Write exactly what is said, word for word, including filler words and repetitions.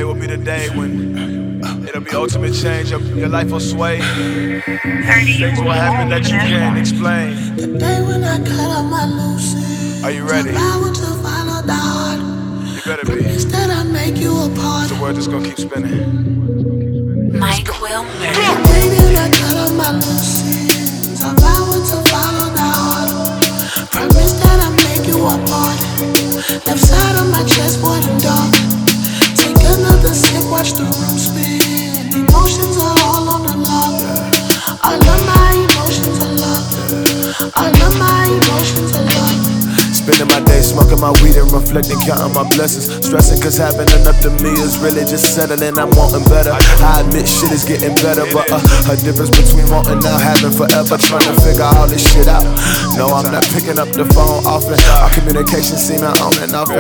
Today will be the day when it'll be ultimate change. Your, your life will sway. Things will happen that you can't explain. The day when I cut off my loose ends, are you ready? I want to follow the heart. You better be. Instead I make you a part. The world just gonna keep spinning. Mike Wilmer. The day that I cut off my loose ends, I vow to follow the heart. Promise that I make you a part. Left side of my chest, boy, and dark. Take another sip, watch the room spin. Emotions are all on the lock. All of my emotions are locked. All of my emotions are locked. Spending my day smoking my weed and reflecting, counting my blessings. Stressing cause having enough to me is really just settling. I'm wanting better. I admit shit is getting better, but uh, a difference between wanting now, having forever. Trying to figure all this shit out. No, I'm not picking up the phone often. Our communication seeming on and off.